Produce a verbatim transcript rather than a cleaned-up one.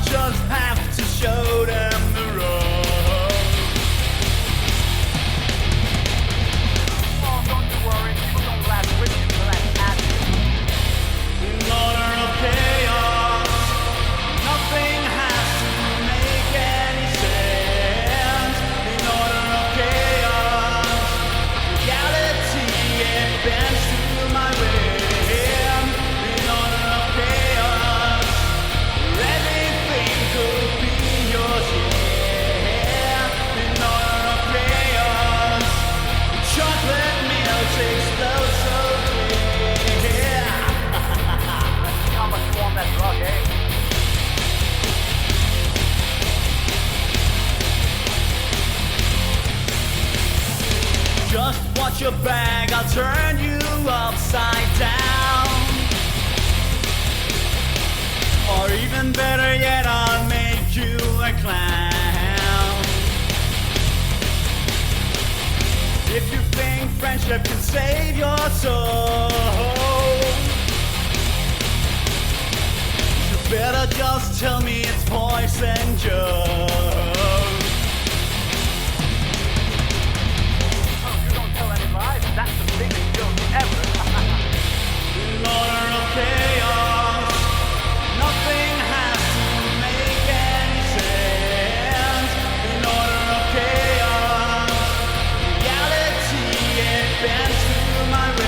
just have to show them the road. Oh, don't you worry. People don't laugh with you for that attitude. In order of chaos, nothing has to make any sense. In order of chaos, reality it bends to my whim. In order of chaos, everything could be yours, yeah. In order of chaos, chocolate milk explodes so clear. See how much warm that drug, eh? Just watch your bag, I'll turn you upside down. Or even better yet, I'll make you a clown. If you think friendship can save your soul, you better just tell me it's poison, Joe. Oh, you don't tell anybody. That's the biggest joke ever. In order of chaos, nothing has to make any sense. In order of chaos, reality it bends to my will.